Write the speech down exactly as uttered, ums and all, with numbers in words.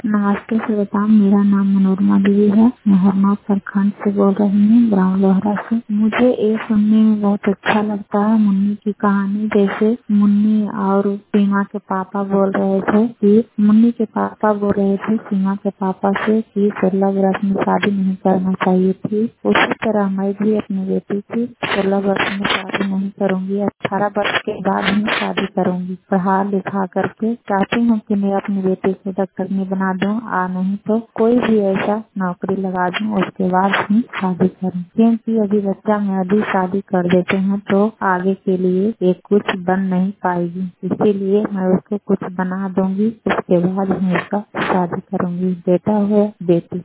नमस्ते श्वेता, मेरा नाम मनोरमा देवी है। मैं हरनौत प्रखंड से बोल रही हूँ, ग्राम लोहरा से। मुझे ये सुनने में बहुत अच्छा लगता है मुन्नी की कहानी। जैसे मुन्नी और सीमा के पापा बोल रहे थे कि मुन्नी के पापा बोल रहे थे सीमा के पापा से कि सोलह वर्ष में शादी नहीं करना चाहिए थी। उसी तरह मैं भी अपनी बेटी की सोलह वर्ष में शादी नहीं करूँगी, अठारह वर्ष के बाद ही शादी करूँगी। पढ़ा लिखा करके चाहती हूँ कि मैं अपनी बेटी को डॉक्टरनी बना दूं, आ नहीं तो कोई भी ऐसा नौकरी लगा दूं, उसके बाद ही शादी करूं। क्योंकि अभी बच्चा में अभी शादी कर देते हैं तो आगे के लिए ये कुछ बन नहीं पाएगी। इसीलिए मैं उसको कुछ बना दूंगी, उसके बाद ही उसका शादी करूंगी, बेटा हो बेटी।